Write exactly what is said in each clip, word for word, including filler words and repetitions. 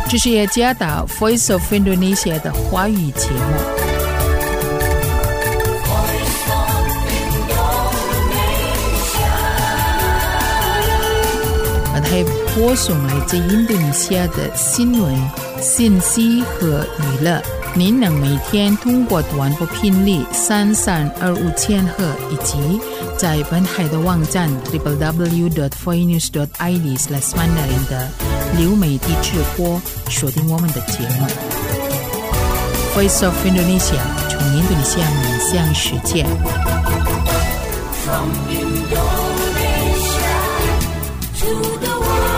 这是耶加达 Voice of Indonesia 的华语节目。还播送来自印度尼西亚的新闻、信息和娱乐。您能每天通过短波频率三三二五千赫以及在本海的网站 double-u double-u double-u dot voice news dot i d slash mandarin 的流媒体直播锁定我们的节目。Voice of Indonesia 从印度尼西亚面向世界。From Indonesia to the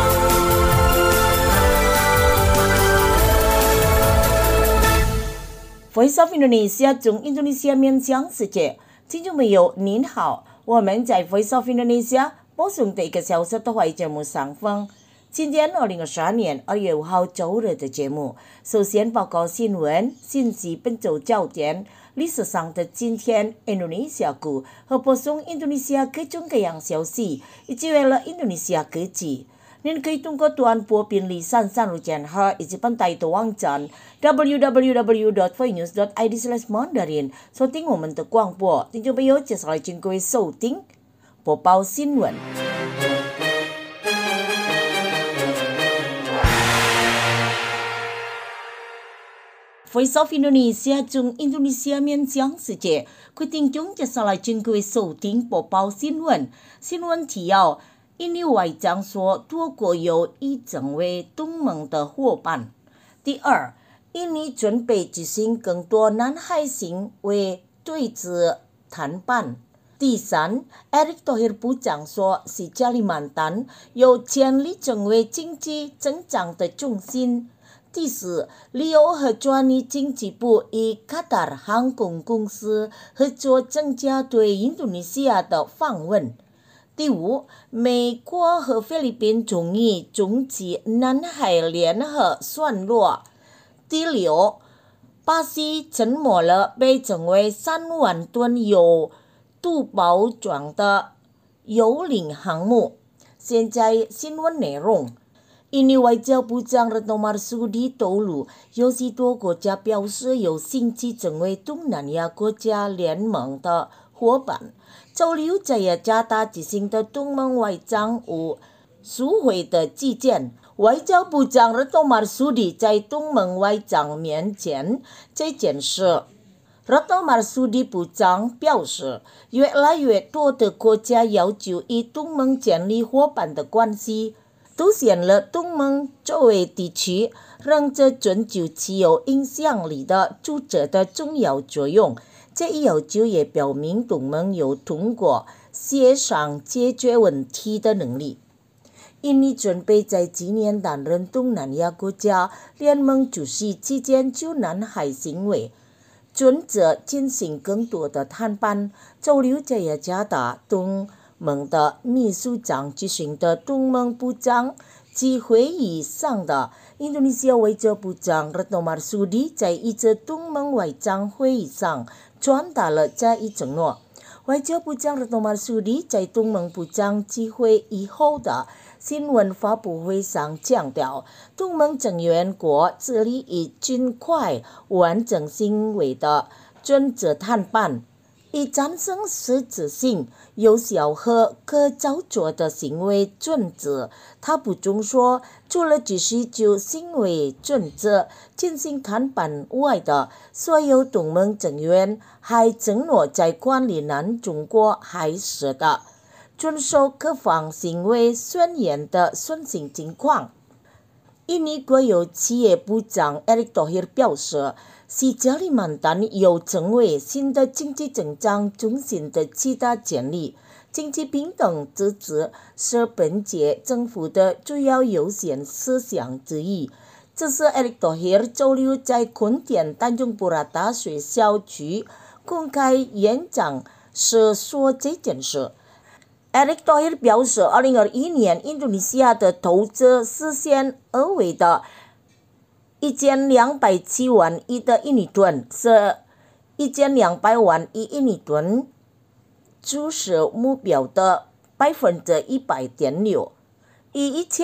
Voice of Indonesia 从印度尼西亚面向世界，听众朋友您好，我们在 Voice of Indonesia 播送的一个小时的华语节目上方。今天二零二三年二月五号周日的节目，首先报告新闻、信息本周焦点、历史上的今天、印度尼西亚股和播送印度尼西亚各种各样消息，以及为了印度尼西亚科技。您可以通过短波频率三三五千赫以及本台的网站 double-u double-u double-u dot voice news dot i d slash mandarin 收听我们的广播。听众朋友，接下来请各位收听播报新闻。Voice of Indonesia 从印度尼西亚面向世界，各位听众接下来请各位收听播报新闻。新闻提要。印尼外长说，多国有意成为东盟的伙伴。第二，印尼准备举行更多南海行为对峙谈判。第三 ，Erick Thohir 部长说，西加里曼丹有潜力成为经济增长的中心。第四，里欧和专利经济部与卡塔尔航空公司合作增加对印度尼西亚的访问。第五，美国和菲律宾同意终止南海联合算落。第六，巴西沉没了被称为三万吨有镀包装的油轮航母。现在新闻内容。印尼外交部长 Retno Marsudi 透露，有许多国家表示有兴趣成为东南亚国家联盟的伙伴。周六在雅加达举行的东盟外长与苏会的期间，外交部长 Retno Marsudi 在东盟外长面前这件事。Retno Marsudi 部长表示，越来越多的国家要求与东盟建立伙伴的关系，凸显了东盟周围地区让这全球具有影响力的组织的重要作用。这一要求也表明东盟有通过协商解决问题的能力。印尼准备在今年担任东南亚国家联盟主席期间就南海行为准则进行更多的谈判。周六在雅加达东盟的秘书长举行的东盟部长及会议上的印度尼西亚外交部长 Retno Marsudi 在一次东盟外长会议上传达了这一承诺。外交部长 Retno Marsudi 在东盟部长集会以后的新闻发布会上强调，东盟成员国致力于尽快完成行为的准则谈判，以产生实质性、有效和可操作的行为准则。他补充说，除了只是就行为准则进行谈判外的所有东盟成员还承诺在管理南中国海时的遵守各方行为宣言的顺行情况。印尼国有企业部长 Erick Thohir 表示，西加里曼丹有成为新的经济增长中心的其他潜力。经济平等支持是本届政府的主要优先事项之一。这是 Erick Thohir 周六在昆田丹中布拉大学校区公开演讲时说这件事。Erick Thohir 表示，二零二一年印度尼西亚的投资实现额外的一千两百七万亿的印尼盾，是一千两百万亿印尼盾，就是目标的百分之一百点六。以一千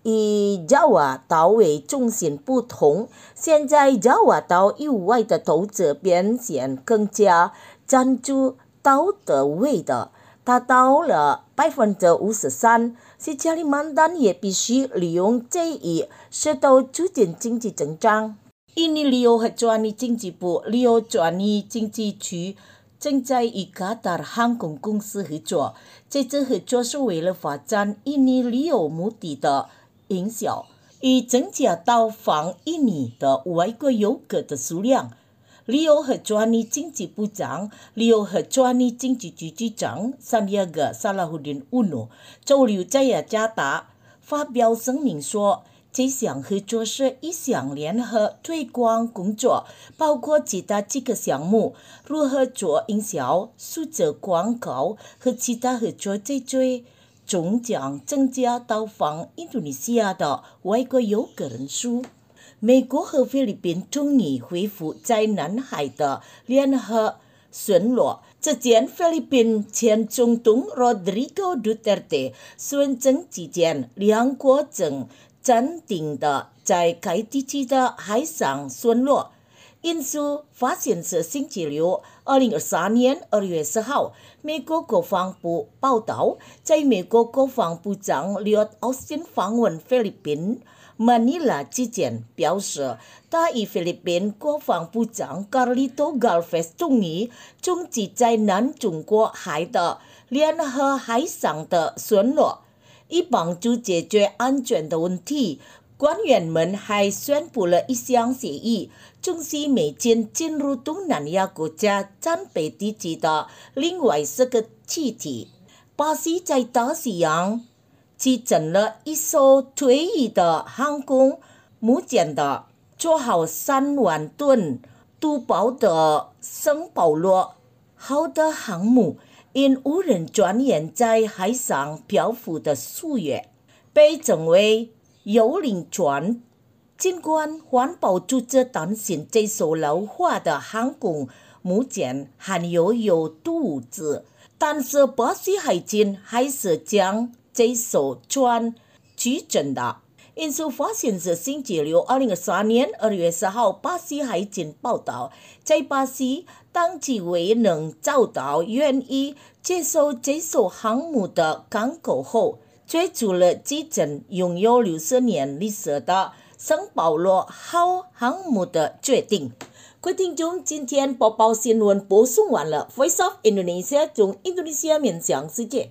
以爪哇岛为中心不同，现在爪哇岛以外的投资变现更加占据岛的位的，达到了百分之五十三。是加里曼丹也必须利用这一势头促进经济增长。印尼旅游和专利经济部旅游专利经济区正在与卡塔尔航空公司合作，这次合作是为了发展印尼旅游目的的营销，以增加到访印尼的外国游客的数量。旅游和专利经济部长、旅游和专利经济局局长三亚格萨拉胡丁乌努周六在雅加达发表声明说，这项合作是一项联合推广工作，包括其他几个项目，如何做营销、数字广告和其他合作在最终将增加到访印度尼西亚的外国游客人数。美国和菲律宾终于恢复在南海的联合巡逻。之前，菲律宾前总统 Rodrigo Duterte 宣称期间，两国正暂停的在该地区的海上巡逻。因素发现是星期六，二零二三年二月十号，美国国防部报道，在美国国防部长 Lloyd Austin 访问菲律宾马尼拉之前表示，他与菲律宾国防部长 Carlito Galvez 同意终止在南中国海的联合海上的巡逻，以帮助解决安全的问题。官员们还宣布了一项协议，准许美军进入东南亚国家占北地区的另外四个基地。巴西在大西洋集成了一艘退役的航空母舰的做好三万吨都包的圣保罗号的航母，因无人专员在海上漂浮的数月，被称为幽灵船。尽管环保组织担心这艘老化的航空母舰含有有毒物质，但是巴西海军还是将这艘船取证的。因素发现是星期六，二零二三年二月十号，巴西海军报道，在巴西，当局未能找到愿意接受这艘航母的港口后，追逐了继承拥有六十年历史的圣保罗号航母的决定。各位听众，今天播报新闻播送完了 Voice of Indonesia 从印度尼西亚面向世界。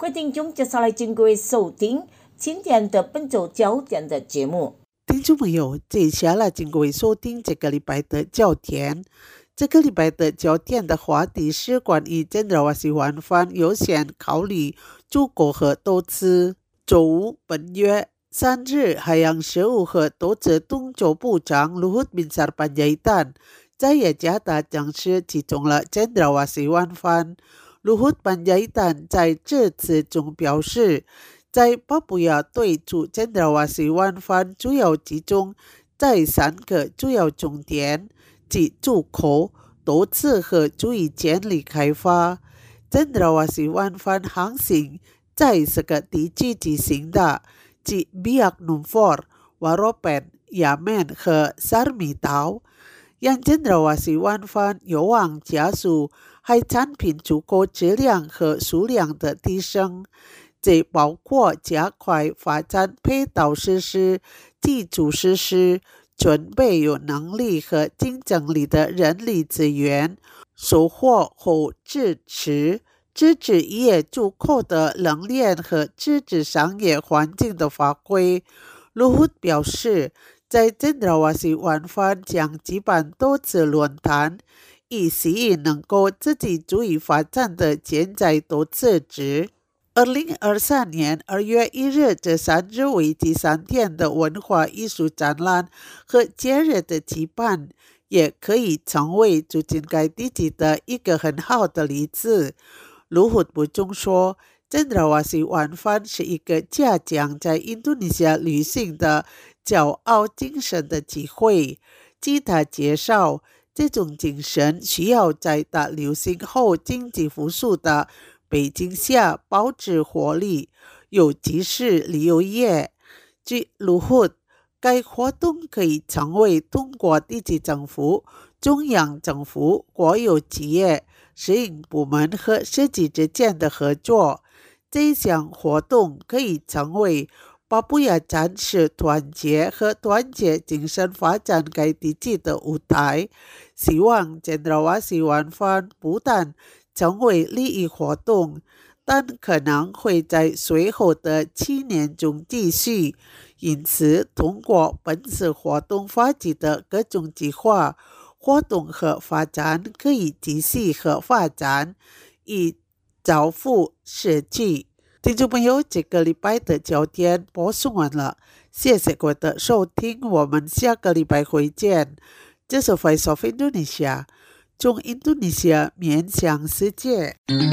位听众，接下来请各位收听今天的本周焦点的节目。 听众朋友，接下来请各位收听这个礼拜的焦点。这个礼拜的焦点的话题是关于真的我喜欢番优先考虑出国和投资。周五本月三日，海洋事务和投资东州部长 Luhut Binsar Panjaitan 在雅加达讲师启动了真的我喜欢番。Luhut Panjaitan 在致辞中表示，在巴布亚对驻真的我喜欢番主要集中在三个主要重点，即出口、投资和注意建立开发。真的我喜欢番航行在四个地区进行的，即 Biak Numfor、Waropen、Yamen 和萨尔米岛。让真的我喜欢番有望加速海产品出口质量和数量的提升，这包括加快发展配套设施、基础设施，准备有能力和竞争力的人力资源，收获和支持支持业出口的能力和支持商业环境的发挥。Luhut 表示，在真的我喜欢番将举办多次论坛，以吸引能够自己主义发展的潜在投资者。二零二三年二月一日至三日为期三天的文化艺术展览和节日的举办，也可以成为促进该地区的一个很好的例子。Luhut 补充说，真的我喜欢番是一个加强在印度尼西亚旅行的骄傲精神的机会。据他介绍，这种精神需要在大流行后经济复苏的北京下保持活力，尤其是旅游业。据 Luhut， 该活动可以成为通过地区政府、中央政府、国有企业、私营部门和社区之间的合作。这项活动可以成为巴布亚展示团结和团结精神发展该地区的舞台。希望真的我喜欢番不但成为利益活动，但可能会在随后的七年中继续。因此，通过本次活动发起的各种计划、活动和发展可以继续和发展，以造福社区。听众朋友，这个礼拜的焦点播送完了，谢谢各位的收听，我们下个礼拜会见。这是 Voice of Indonesia， 从印度尼西亚面向世界。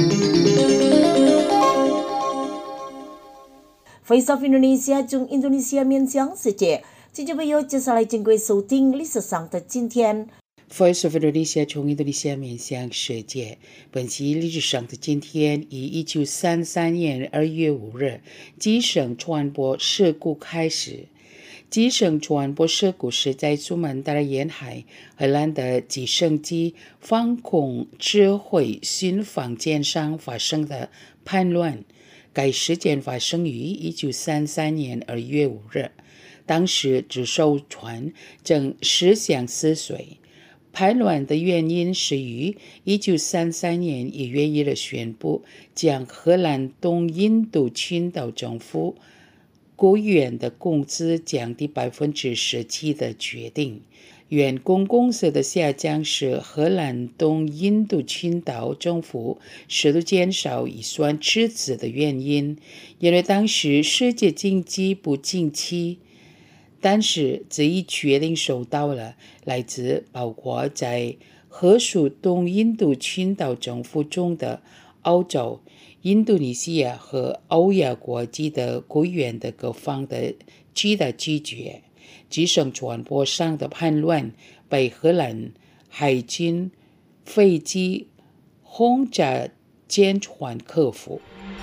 Voice of Indonesia 从印度尼西亚面向世界，听众朋友，接下来请各位收听历史上的今天。 Voice of Indonesia 从印度尼西亚面向世界。本期历史上的今天，以一九三三年二月五日机绳传播事故开始。机绳传播事故是在苏门答腊沿海荷兰的直升机防空指挥巡防舰上发生的叛乱。该事件发生于一九三三年二月五日，当时值守船正驶向死水。叛乱的原因是于一九三三年一月一日宣布将荷兰东印度群岛政府雇员的工资降低百分之十七的决定。员工工资的下降是荷兰东印度群岛政府适度减少预算赤字的原因，因为当时世界经济不景气。但是这一决定受到了来自包括在荷属东印度群岛政府中的澳洲、印度尼西亚和欧亚国际的雇员的各方的巨大拒绝。机绳传播上的叛乱被荷兰海军飞机轰炸舰船克服。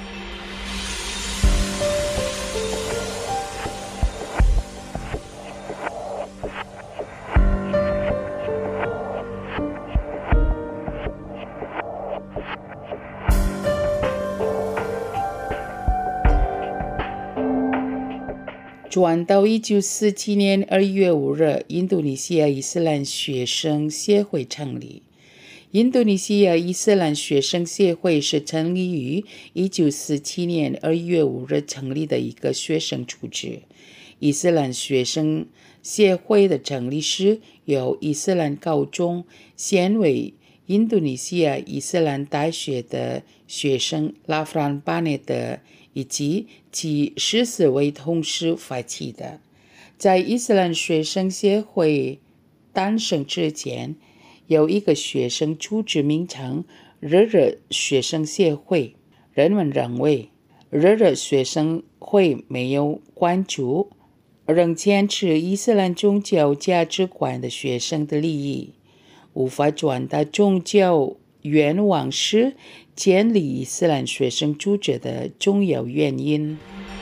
转到一九四七年二月五日，印度尼西亚伊斯兰学生协会成立。 印度尼西亚伊斯兰学生协会是成立于一九四七年二月五日成立的一个学生组织。伊斯兰学生协会的成立时，由伊斯兰高中现为印度尼西亚伊斯兰大学的学生拉弗兰巴内德以及其十四位同事发起的。在伊斯兰学生协会诞生之前，有一个学生组织名称日日学生协会。人们认为日日学生会没有关注仍坚持伊斯兰宗教价值观的学生的利益，无法传达宗教愿望是建立伊斯兰学生组织的重要原因。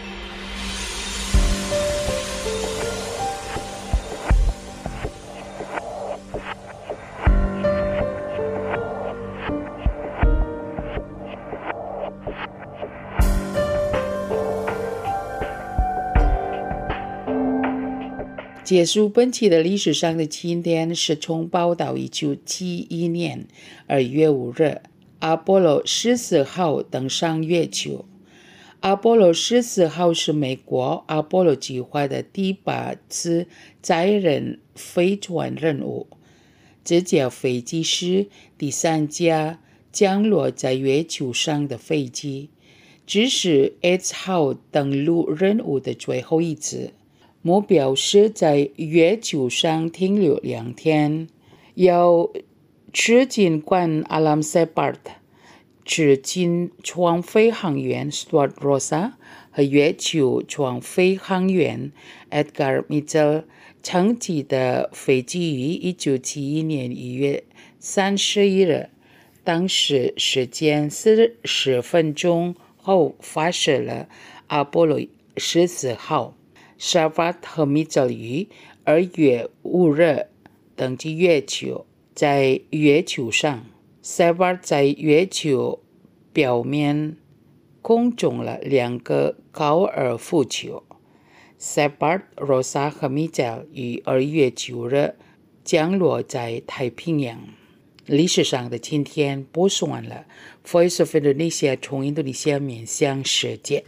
结束本期的历史上的今天是从报道一九七一年二月五日，阿波罗十四号登上月球。阿波罗十四号是美国阿波罗计划的第八次载人飞船任务。这架飞机是第三架降落在月球上的飞机，这是 X 号登陆任务的最后一次。目标是在月球上停留两天，由赤金冠 Alam Shepard、赤金双飞行员 Stuart Rosa 和月球双飞行员 Edgar Mitchell 乘机的飞机于一九七一年一月三十一日，当时时间四十分钟后发射了阿波罗十四号。Shepard 和 Mitchell 于二月五日登机月球，在月球上 Shepard 在月球表面空中了两个高尔夫球。Shepard、Rosa 和 Mitchell 于二月九日降落在太平洋。历史上的今天播送完了。Voice of Indonesia 从印度尼西亚面向世界。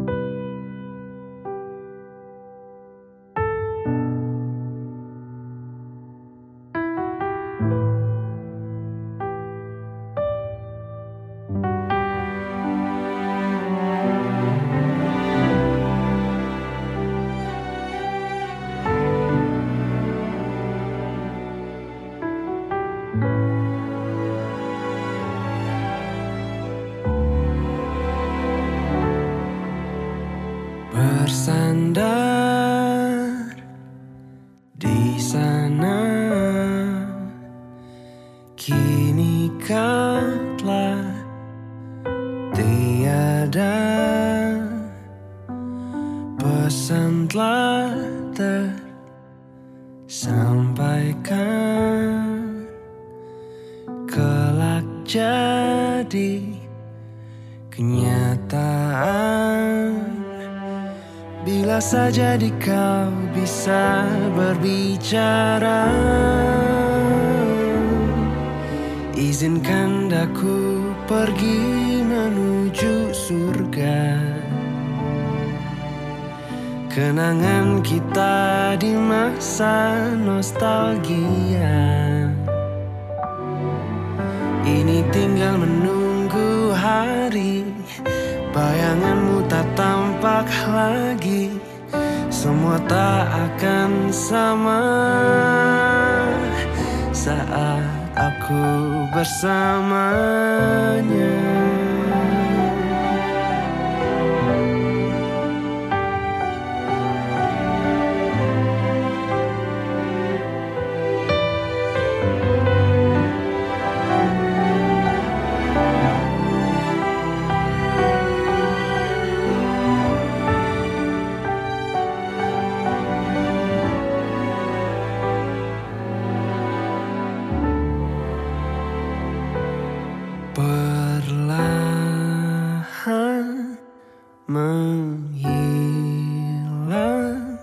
Bersandar di sana, kini kau telah tiada. Pesan telah tersampaikan, kelak jadi kenyataan. Bila saja di kau bisa berbicara, izinkan aku pergi menuju surga. Kenangan kita di masa nostalgia ini tinggal menunggu hari bayanganmu tak tampak lagi, semua tak akan sama saat aku bersamanya. Perlahan menghilang,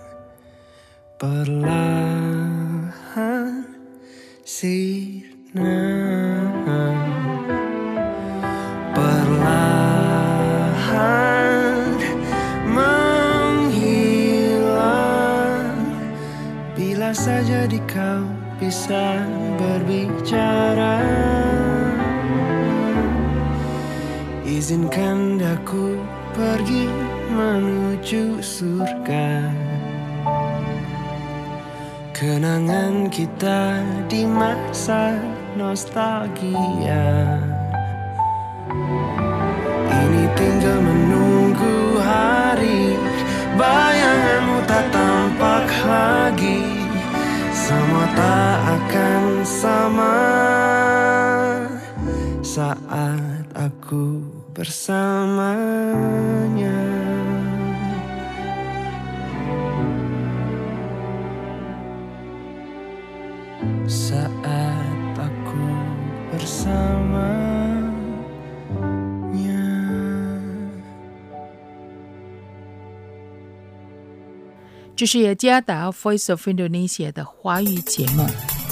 perlahan sirna. bisa berbicara. Izinkan aku pergi menuju surga. Kenangan kita di masa nostalgia. Ini tinggal menunggu hari bayanganmu tak tampak lagi. Semua tak akan sama saat aku bersamanya. Saat aku bersamanya. 这是雅加达 Voice of Indonesia 的华语节目。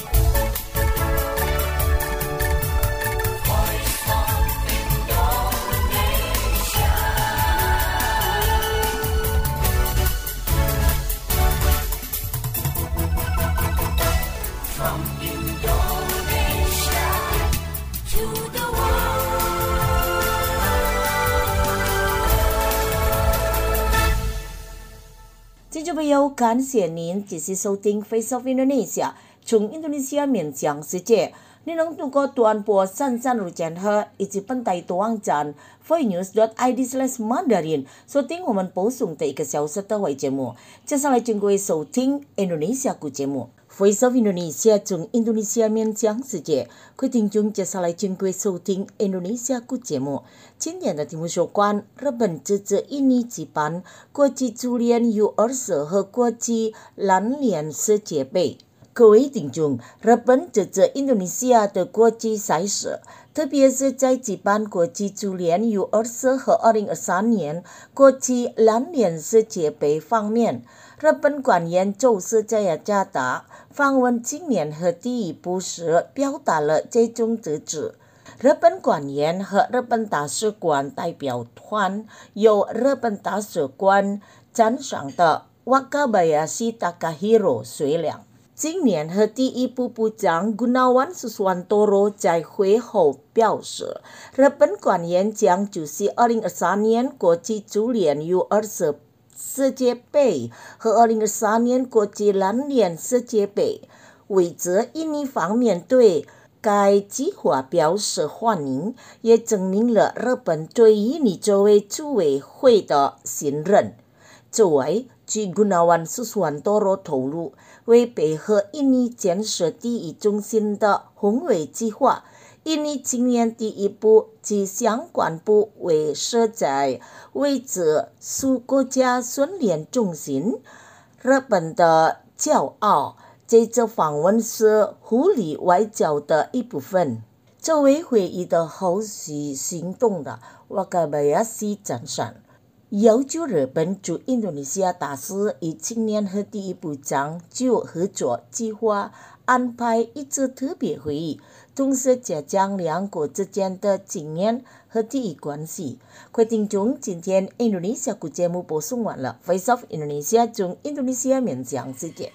听众朋友，感谢您继续收听 Face of Indonesia， 从印度尼西亚面向世界。你能通过短波三三六千赫以及本台的网站 voinews dot i d slash mandarin 收听我们播送的一个小时的华语节目。接下来请各位收听 Indonesia 古节目。Voice of Indonesia 从印度尼西亚面向世界，各位听众，接下来请各位收听 Indonesia 古节目。今天的题目有关日本自这印尼举办国际足联 U 二十和国际篮联世界杯。各位听众，日本自这印度尼西亚的国际赛事，特别是在举办国际足联 U 二十和二零二三年国际篮联世界杯方面，日本官员就是在雅加达访问今年和第一步时表达了这种支持。日本官员和日本大使馆代表团由日本大使馆赞赏的 Wakabayashi Takahiro 随两。今年和第一部部长 Gunawan Suswantoro 在会后表示，日本官员将出席二零二三年国际足联 U 二十世界杯和二零二三年国际篮联世界杯，为此印尼方面对该计划表示欢迎，也证明了日本对印尼作为组委会的信任。此外，据 Gunawan Suswantoro 透露，为配合印尼建设第一中心的宏伟计划，印尼今年第一步及相关部位设在位置属国家训练中心。日本的骄傲，这次访问是互利外交的一部分。作为会议的后续行动的 Wakabayashi 赞赏，要求日本驻印度尼西亚大使与青年和第一部长就合作计划安排一次特别会议，同时加强两国之间的经验和第一关系。各位听众，今天印度尼西亚古节目播送完了 ，Face of Indonesia 从印度尼西亚面向世界。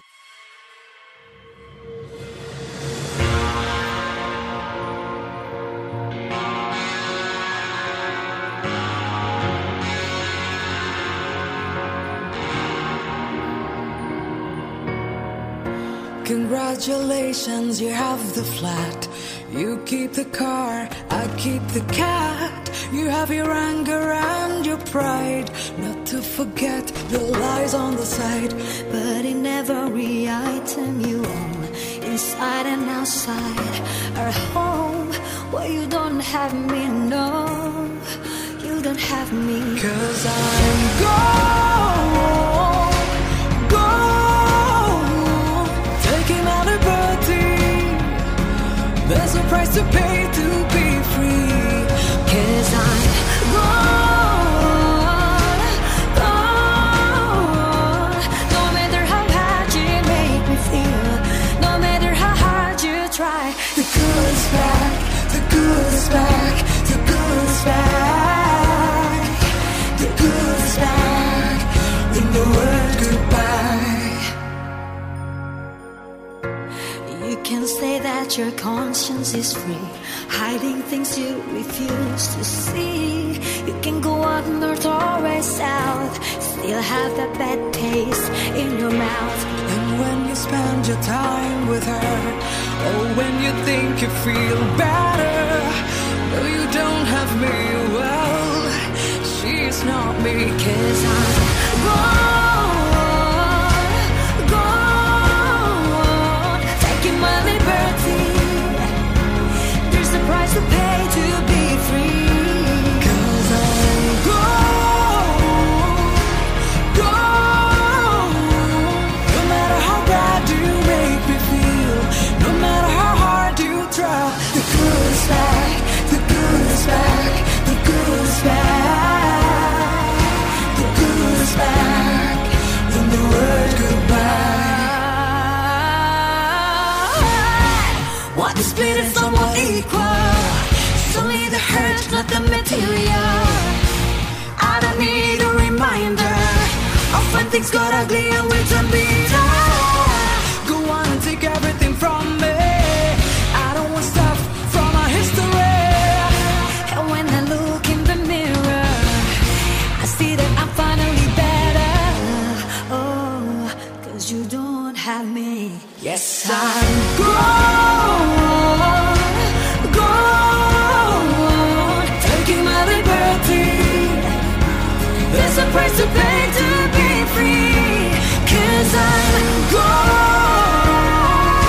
Congratulations, you have the flat. You keep the car, I keep the cat. You have your anger and your pride. Not to forget the lies on the side. But in every item you own, inside and outside our home, where you don't have me, no, you don't have me. 'Cause I'm gone. There's a price to pay to be free. 'Cause I'm gone, gone. No matter how bad you make me feel, no matter how hard you try. The good is back, the good is back, the good is back. The good is back, in the word goodbye. You can that your conscience is free, hiding things you refuse to see. You can go up north or south, still have that bad taste in your mouth. And when you spend your time with her, or when you think you feel better, no, you don't have me. Well, she's not me, 'cause I'm gone, gone, taking my liberty. There's a price to pay to be free, 'cause I'm gone, gone. No matter how bad you make me feel, no matter how hard you try, the good is back, the good is back, the good is back, the good is back, in the word goodbye. What is split is somewhat equal, it's only the hurt, not the material. I don't need a reminder of when things got ugly and we turn bitter. Go on and take everything from me, I don't want stuff from our history. And when I look in the mirror, I see that I'm finally better. Oh, 'cause you don't have me. Yes, I'm gone, gone, taking my liberty. There's a price to pay to be free, 'cause I'm gone,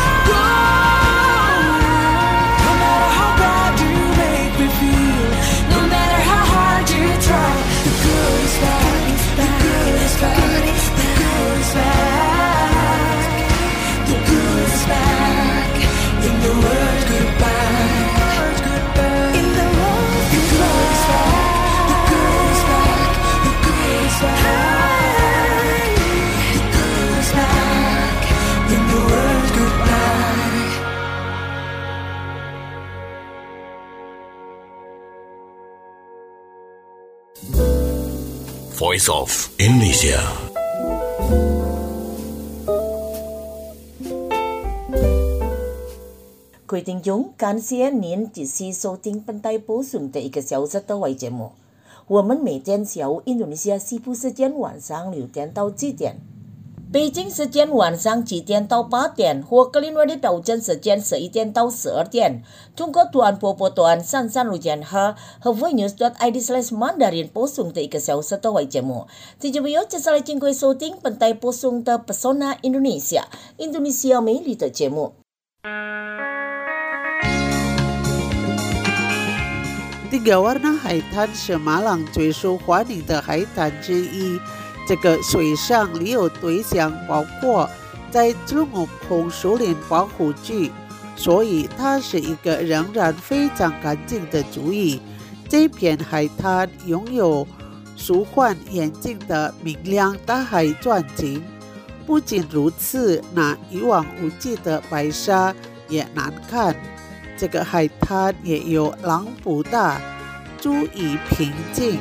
gone. No matter how bad you make me feel, no matter how hard you try, the good is back, the good is back, the good is back, the good is back, in the word goodbye, in the word goodbye, the good is back, the good is back, the good is back, in the word goodbye. Voice of Indonesia. 各位听众，感谢您继续收听本台播送的一个小时的外节目。我们每天下午印度尼西亚西部时间晚上六点到七点，北京时间晚上七点到八点，或格林威治标准时间十一点到十二点，通过短波波段三三六点和和 voinews dot i d slash mandarin 播送的一个小时的外节目。听众朋友，接下来请各位收听本台播送的 Pesona Indonesia 印度尼西亚美丽的节目。 第个warna海滩是马朗最受欢迎的海滩之一。这个水上旅游对象包括在珠穆红树林保护区，所以它是一个仍然非常干净的主意。这片海滩拥有舒缓眼睛的明亮大海壮景。不仅如此，那一望无际的白沙也难看。这个海滩也有浪不大，注意平静。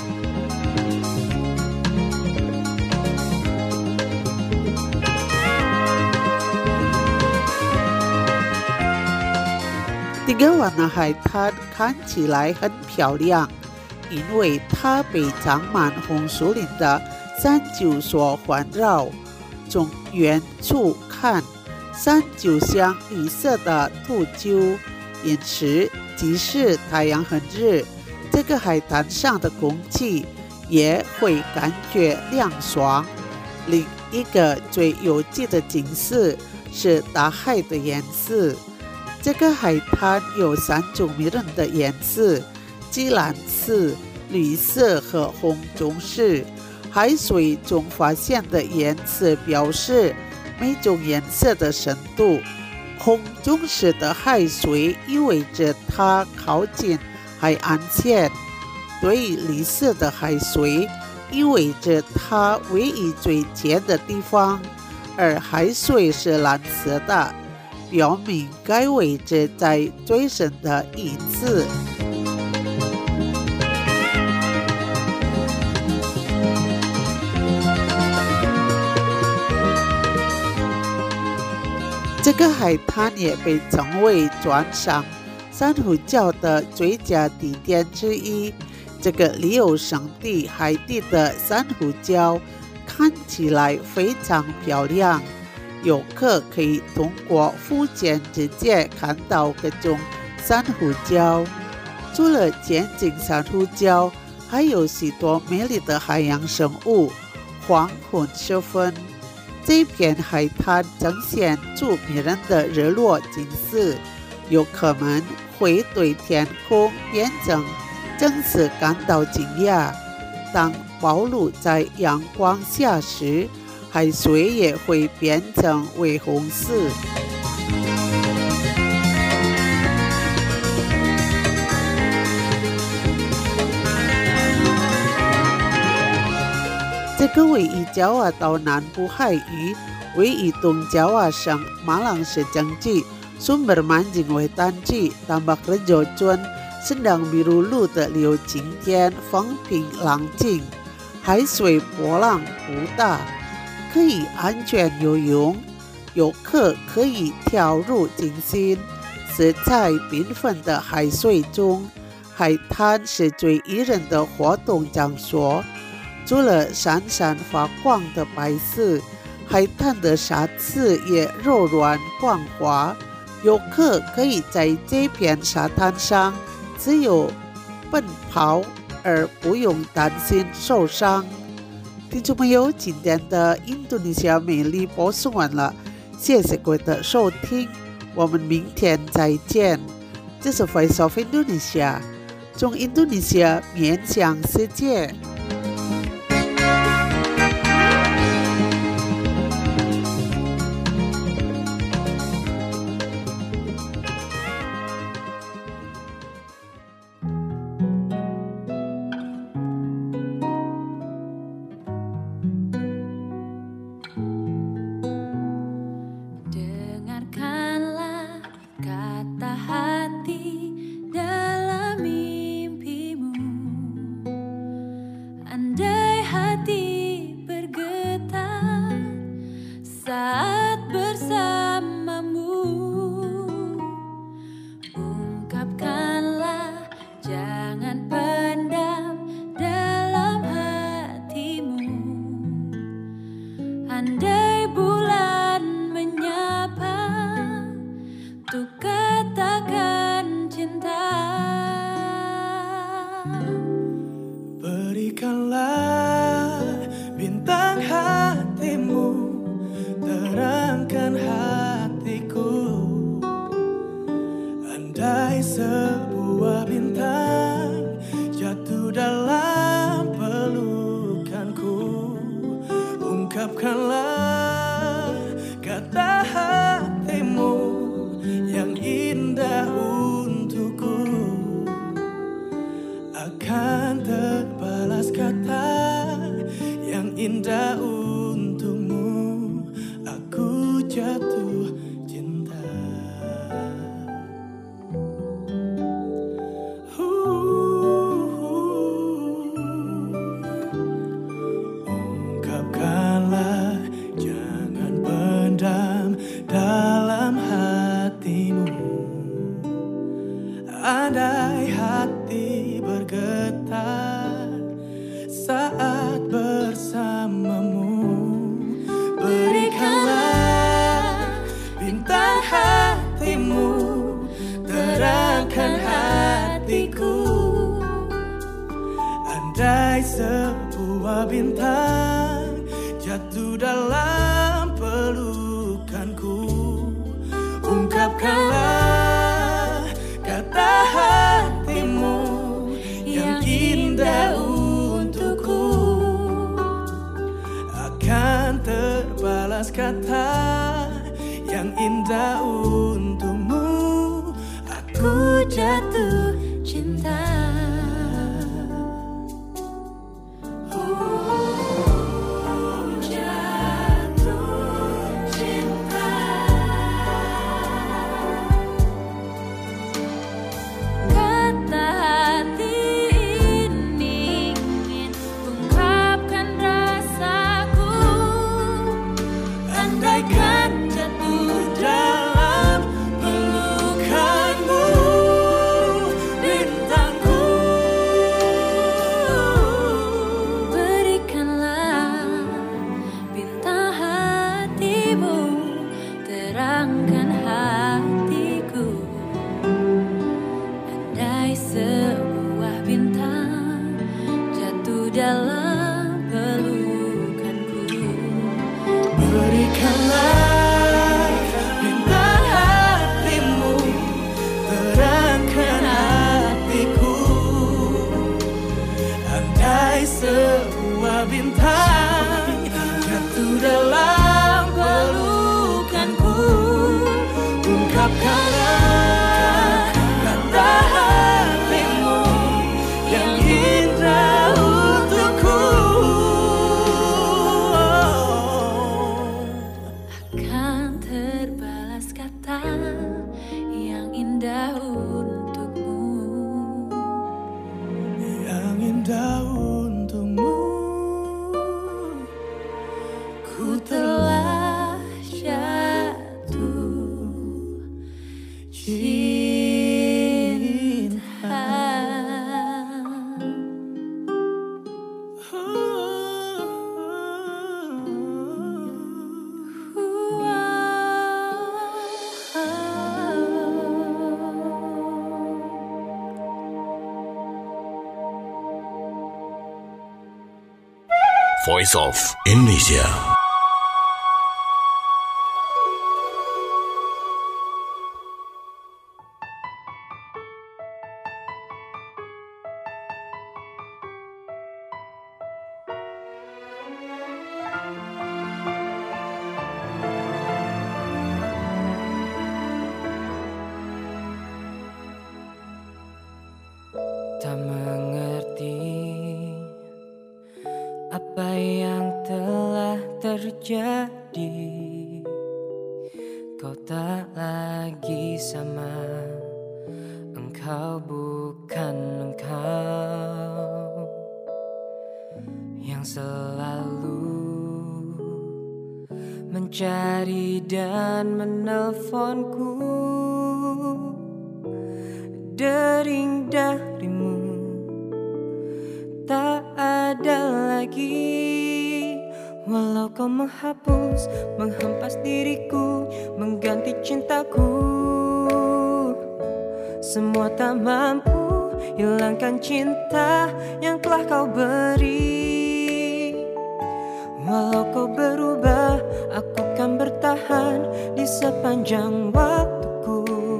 第个warna海滩看起来很漂亮，因为它被长满红树林的山丘所环绕。从远处看，山就像绿色的土丘，因此即使太阳很热，这个海滩上的空气也会感觉凉爽。另一个最有趣的景色是大海的颜色。这个海滩有三种迷人的颜色：紫蓝色、绿色和红棕色。海水中发现的颜色表示每种颜色的深度。红棕色的海水意味着它靠近海岸线，对绿色的海水意味着它位于最浅的地方，而海水是蓝色的，表明该位置在最深的一次。 这个海滩也被称为观赏珊瑚礁的最佳地点之一。这个旅游胜地海底的珊瑚礁看起来非常漂亮，游客可以通过浮潜直接看到各种珊瑚礁。除了尖颈珊瑚礁，还有许多美丽的海洋生物。黄昏时分，这片海滩呈现出迷人的日落景色，游客们会对天空变成真是感到惊讶。当暴露在阳光下时，海水也会变成微红色。这个位于爪哇岛南部海域，位于东爪哇省马lang市经济sumber mancing wetan-ci tambak rejo cuan sedang berulu的流景点，风平浪静，海水波浪不大，可以安全游泳。游客可以跳入静心，色彩缤纷的海水中，海滩是最宜人的活动场所。除了闪闪发光的白色，海滩的沙子也柔软光滑，游客可以在这片沙滩上自由奔跑，而不用担心受伤。听众朋友，今天的印度尼西亚美丽播送完了，谢谢各位的收听，我们明天再见。这是 Voice of Indonesia， 从印度尼西亚面向世界。 Andai bulan menyapa, tuh katakan cinta. Berikanlah bintang hatimu, terangkan hatiku. Andai sebuah bintang jatuh dalam pelukanku, ungkapkanlah kata hatimu yang indah untukku. Akan terbalas kata yang indah untukmu. Aku jatuh cinta. Ungkapkanlah, jangan pendam dalam hatimu. Andai hati bergetar saat bersamamu, berikanlah bintang hatimu, terangkan hatiku. Andai sebuah bintang jatuh dalam pelukanku, ungkapkanlah kata hatimu yang indah untukku. Akan terbalas kata yang indah untukmu. Aku jatuh cinta. Andaikan jatuh dalam indah untukmu, yang indah untukmu. ku telah jatuh cinta. Voice of Indonesia. Tak mengerti apa yang telah terjadi. Kau tak lagi sama, engkau bukan engkau yang selalu mencari dan menelponku. Dering darimu tak ada lagi, walau kau menghapus, menghempas diriku, mengganti cintaku. Semua tak mampu hilangkan cinta yang telah kau beri. Walau kau berubah, aku kan bertahan di sepanjang waktuku.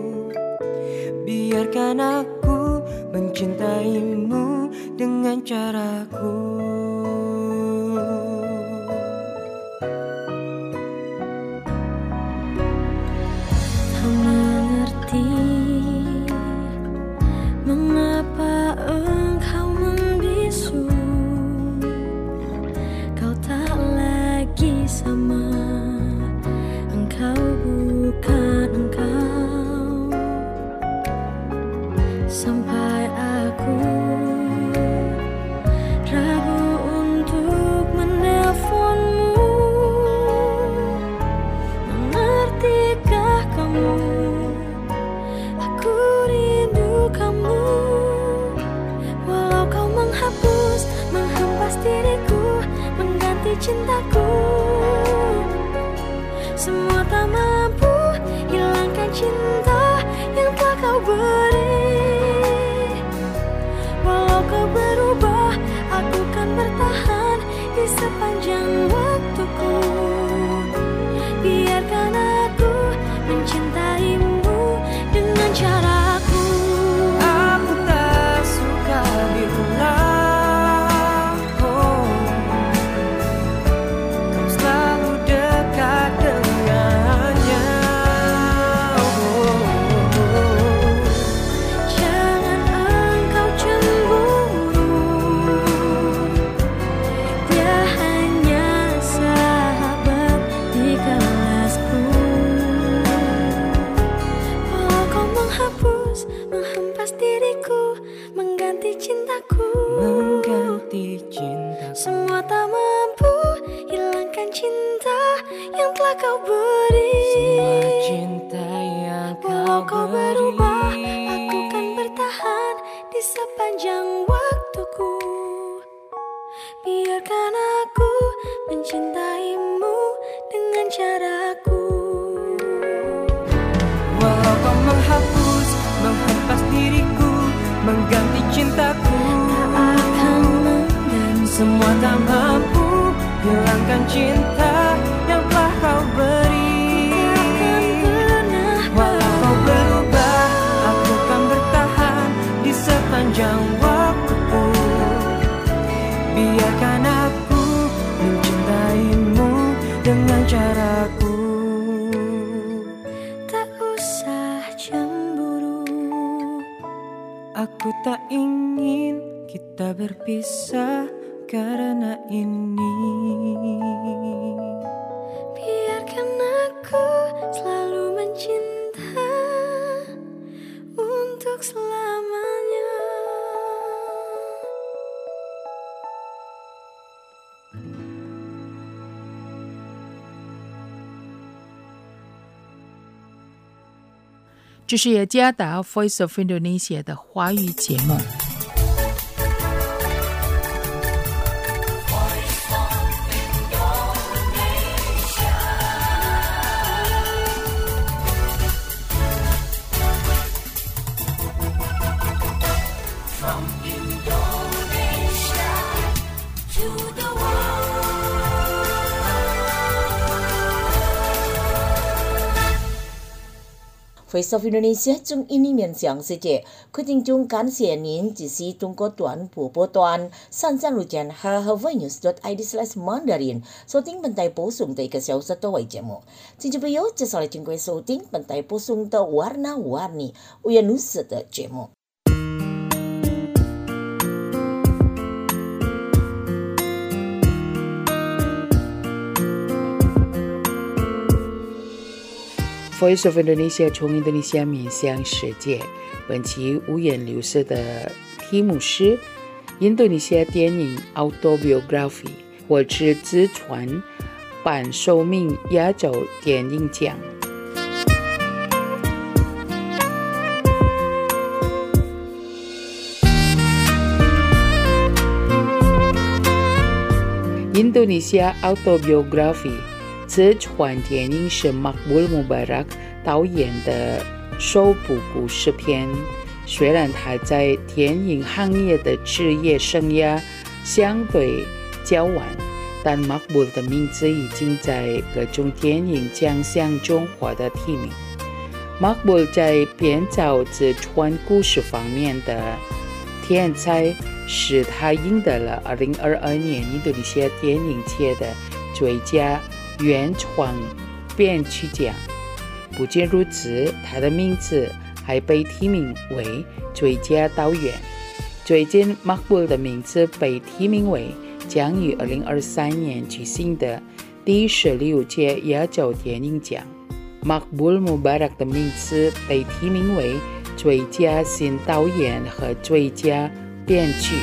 Biarkan aku mencintaimu dengan caraku. Tak mengerti mengapa engkau membisu. Kau tak lagi sama, engkau bukan engkau. Sampai aku ragu untuk menelponmu. Mengertikah kamu? Aku rindu kamu. Walau kau menghapus, menghempas diriku, mengganti cintaku. Semua tak mampu hilangkan cinta yang telah kau beri. Walau kau berubah, aku kan bertahan di sepanjang waktuku. Biarkan aku mencintaimu dengan caraku. Aku tak suka bila oh, kau selalu dekat dengannya. Oh, Jangan engkau cemburu, dia hanya sahabat di kelasku. Walau kau menghapus, menghempas diriku, mengganti cintaku. mengganti cinta. Semua tak mampu hilangkan cinta yang telah kau beri. Semua cinta yang Walau kau kau berubah, beri. aku kan bertahan di sepanjang waktuku. Biarkan aku mencintaimu dengan caraku. Walau kau menghapus, menghempas diriku, mengganti cintaku. Tak akan mengganti. Semua tak mampu hilangkan cinta yang telah kau beri. Takkan pernah Walau kau berubah, aku kan bertahan di sepanjang waktuku. Biarkan aku mencintaimu dengan caraku. Tak usah cemburu. Aku tak ingin kita berpisah karena ini. Biarkan aku selalu mencinta selamanya. "这是雅加达 Voice of Indonesia 的华语节目。 Voice of Indonesia 中印尼面向世界，决定中感谢您支持中国短播波段三三六点 h h v news dot i d slash mandarin 收听本台播送的一个小时的微节目。听众朋友，接下来请各位收听本台播送的 Warna-Warni Uyan News 的节目。 Voice of Indonesia 从印度尼西亚面向世界，本期五颜六色的题目是印度尼西亚电影 Autobiography 或是自传版首名亚洲电影奖。印度尼西亚 Autobiography自传电影是 Maqbool Mubarak 导演的首部故事片。虽然他在电影行业的职业生涯相对较晚，但 Maqbool 的名字已经在各种电影奖项中获得提名。Maqbool 在编造自传故事方面的天才，使他赢得了二零二二年印度尼西亚电影节的最佳原创编剧奖。不仅如此，他的名字还被提名为最佳导演。最近 Maqbool 的名字被提名为将于二零二三年举行的第十六届亚洲电影奖。Maqbool Mubarak 的名字被提名为最佳新导演和最佳编剧。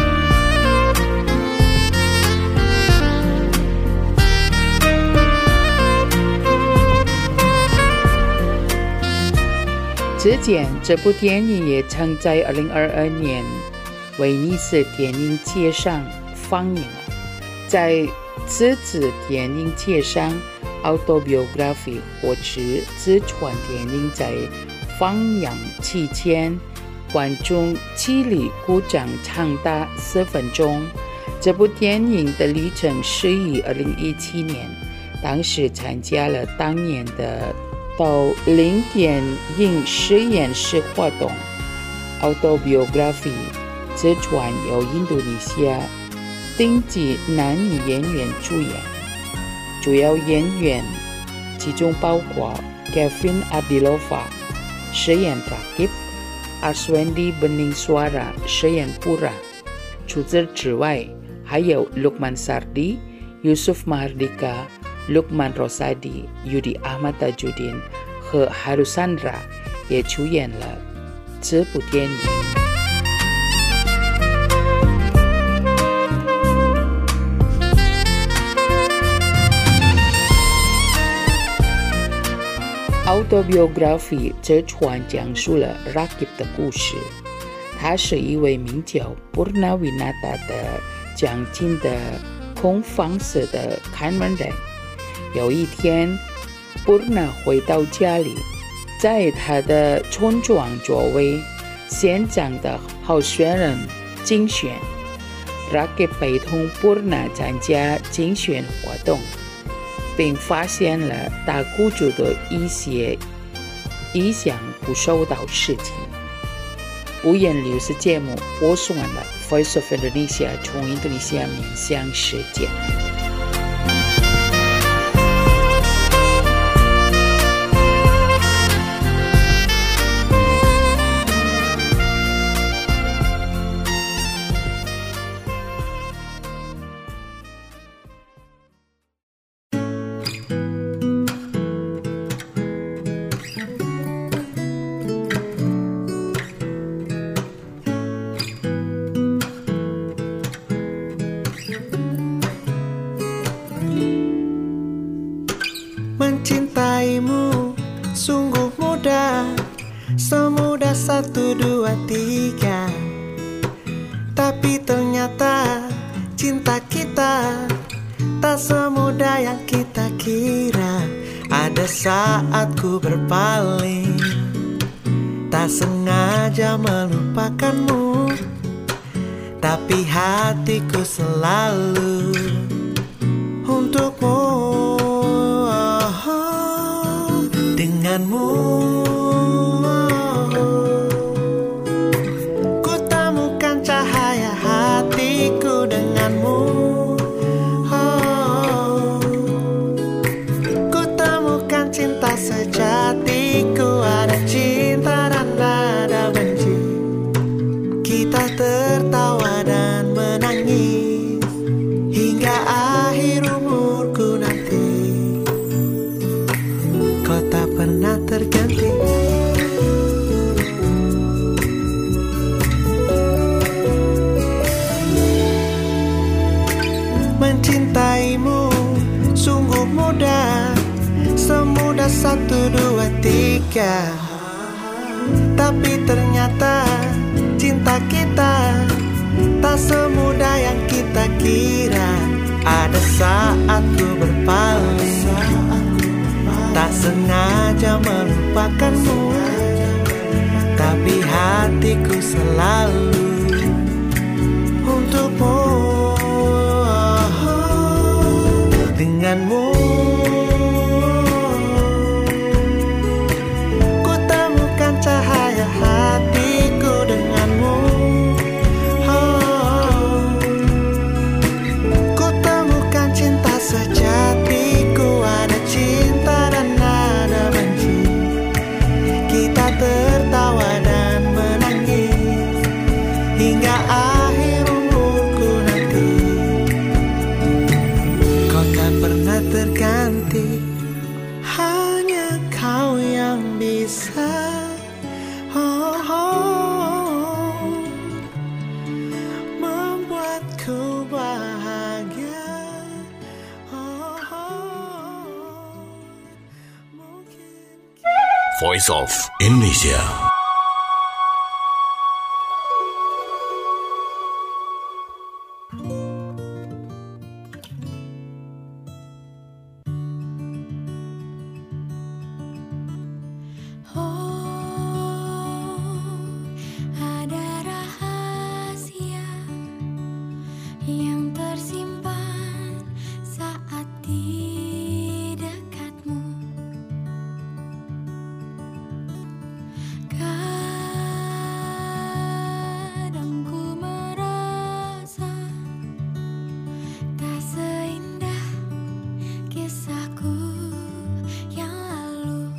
之前，这部电影也曾在二零二二年威尼斯电影节上放映了。在此次电影节上 ，Autobiography 或是自传电影在放映期间，观众起立鼓掌长达四分钟。这部电影的旅程始于二零一七年，当时参加了当年的到零电影实验室活动。 Autobiography 自传由印度尼西亚顶级男女演员主演，主要演员其中包括 Kevin Abdilova 饰演 Rakib， Arswendi Bening Suara 饰演 Pura。 除此之外，还有 Lukman Sardi、Yusuf Mahardika、Lukman Rosadi、Yudi Ahmad Tajuddin 和 Harusandra 也出演了这部电影。Autobiography 这传讲述了 Rakib 的故事。他是一位名叫 Purnawinata 的将军的空放射的看门人。有一天 Purna 回到家里，在他的村庄作为县长的候选人竞选。 Rakib 陪同 Purna 参加竞选活动，并发现了大雇主的一些意想不受到事情。五颜六色节目播送完了 Voice of Indonesia 从印度尼西亚面向世界。 semudah satu, dua, tiga. Tapi ternyata cinta kita tak semudah yang kita kira. Ada saat ku berpaling, tak sengaja melupakanmu, tapi hatiku selalu untukmu. Oh, denganmu ku temukan cahaya hatiku. Denganmu oh, ku temukan cinta sejatiku. Ada cinta dan ada benci, kita tertawa dan menangis hingga akhir umurku nanti. Kau tak pernah terganti. Mencintaimu sungguh mudah, semudah satu, dua, tiga. Tapi ternyata cinta kita tak semudah yang kita kira. Ada saat ku berpaling, tak sengaja melupakanmu, tapi hatiku selalu untukmu. Denganmu ku temukan cahaya hatiku. Denganmu oh, ku temukan cinta sejatiku. Ada cinta dan ada benci, kita tertawa dan menangis hingga akhir umurku nanti. Kau tak pernah terganti, hanya kau yang bisa oh, oh, membuatku bahagia. Oh, oh, mungkin... Voice of Indonesia. Yang tersimpan saat di dekatmu. Kadang ku merasa tak seindah kisahku yang lalu.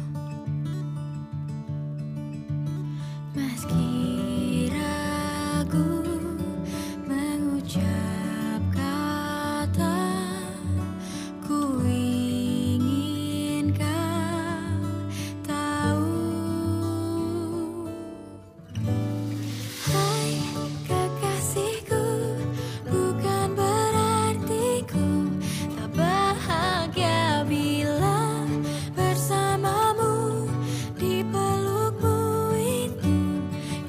Meski ragu mengucap kata, ku ingin kau tahu. Hai kekasihku, bukan berarti ku tak bahagia bila bersamamu. Di pelukmu itu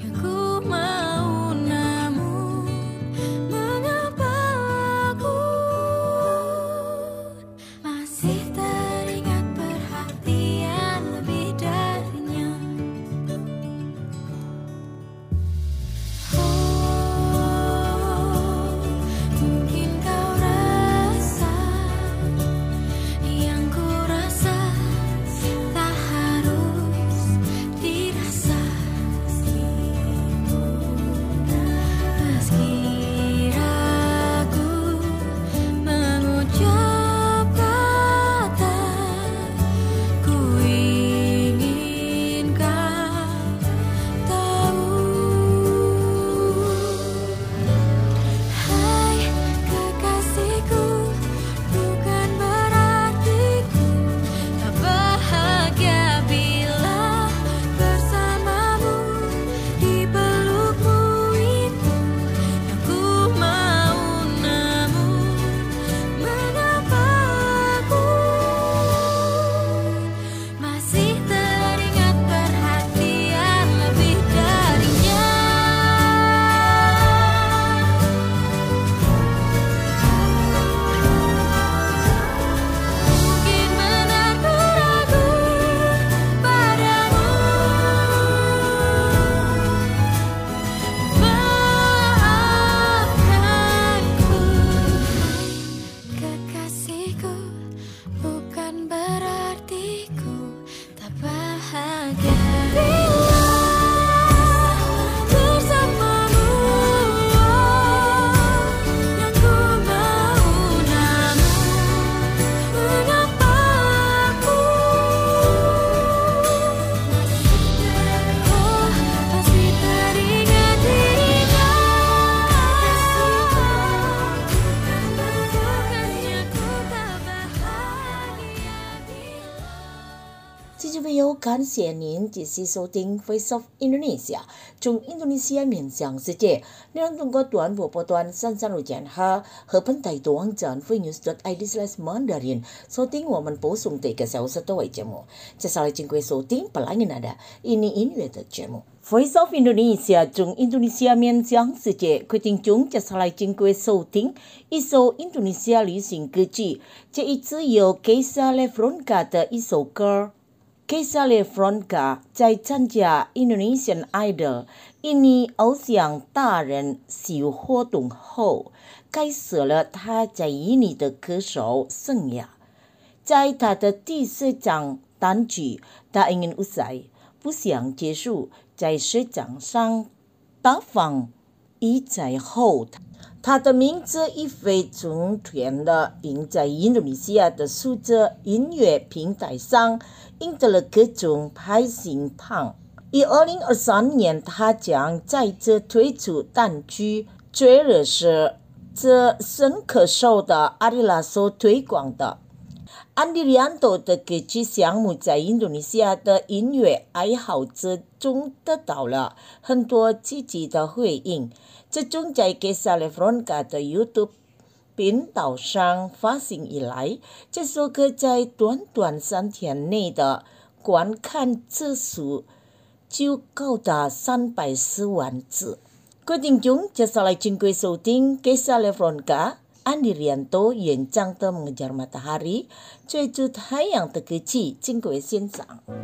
感谢您继续收听 Voice of Indonesia， 从印度尼西亚面向世界。内容通过短波波段三三六减哈和本台的网站 voicenews.id slash Mandarin 收听我们播送的一个小时的节目。接下来请各位收听本来的ini音乐的节目。Voice of Indonesia 从印度尼西亚面向世界，决定中接下来请各位收听一首印度尼西亚流行歌曲，这一次由 Keisha Lefronka 的一首歌。Keisha Lefronka 在参加 Indonesian Idol 印尼偶像大人秀活动后，开始了他在印尼的歌手生涯。在他的第四张单曲《Tak Ingin Usai》不想结束，在市场上大放异彩后，他的名字一飞冲天了，并在印度尼西亚的数字音乐平台上赢得了各种排行榜。以二零二三年，他将再次推出单曲，最热是这深刻受到阿迪拉所推广的。Andy Rianto 的歌曲项目在印度尼西亚的音乐爱好者中得到了很多积极的回应。自从在 Keisha Lefronka 的 YouTube 频道上发行以来，这首歌在短短三天内的观看次数就高达三百四万次。各位听众，接下来请各位收听 Keisha Lefronka、Andy Rianto 演唱的《Mengejar Matahari》，追逐太阳的歌曲，请各位欣赏。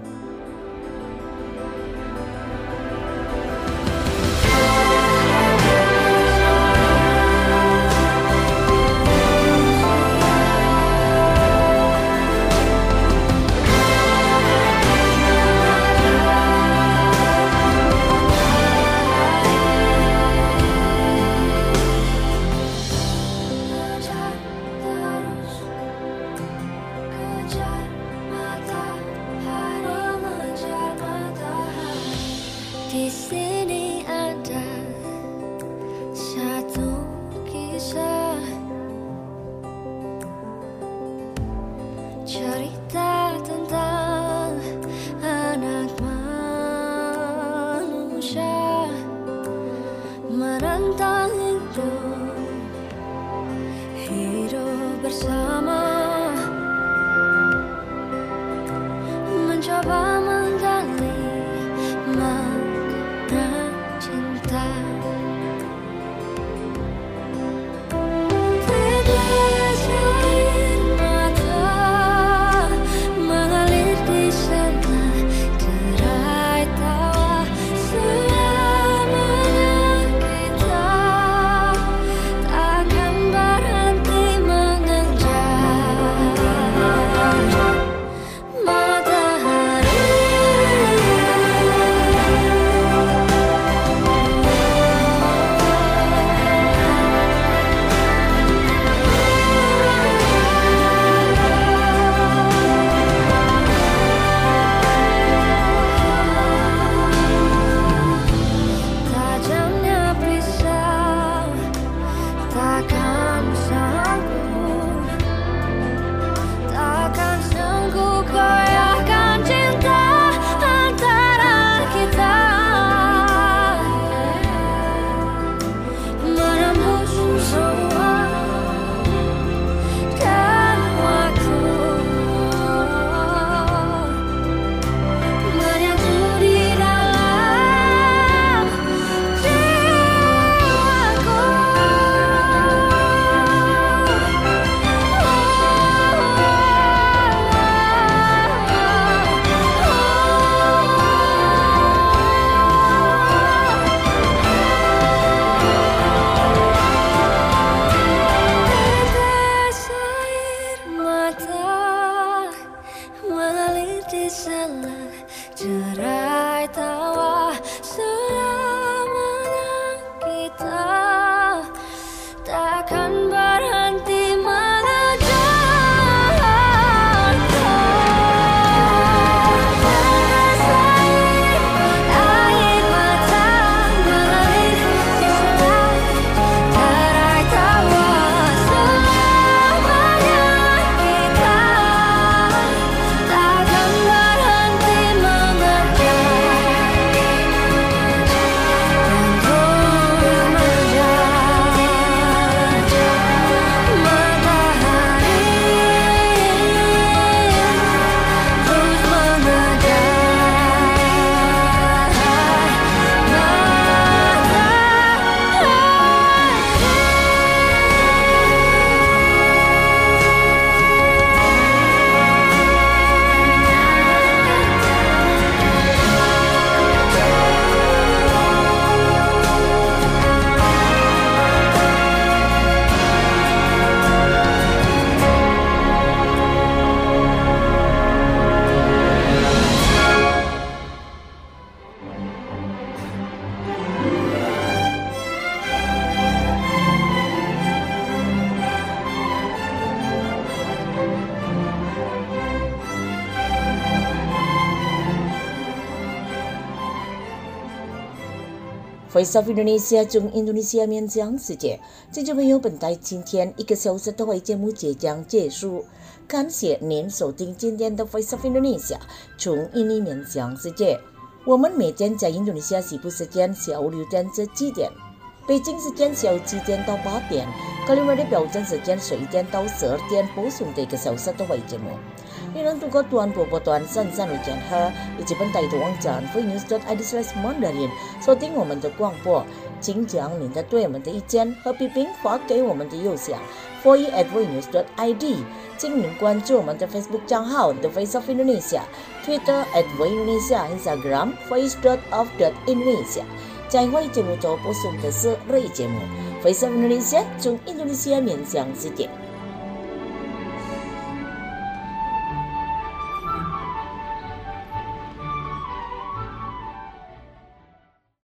Di sini ada satu kisah, cerita tentang anak manusia menantang hidup, hidup bersama, mencoba menggali cinta. Tetes air mata mengalir di sana, derai tawa selamanya kita Voice of Indonesia 中印度尼西亚面讲世界，听众朋友，本台今天一个小时的会节目即将结束，感谢您收听今天的 Voice of Indonesia 中印尼面讲世界。我们每天在印度尼西亚西部时间下午六点至七点，北京时间下午七点到八点，格林威治标准时间十一点到十二点播送的一个小时的会节目。你能通过短波波段三三六千赫以及本台的网站 voinews dot i d slash mandarin 收听我们的广播，请将您的对我们的意见和批评发给我们的邮箱 voice at voinews dot i d。请您关注我们的 Facebook 账号 The Voice of Indonesia、Twitter at voindonesia、Instagram voice dot of dot indonesia。在会节目中播送的是日语节目 Voice of Indonesia 中印度尼西亚面向世界。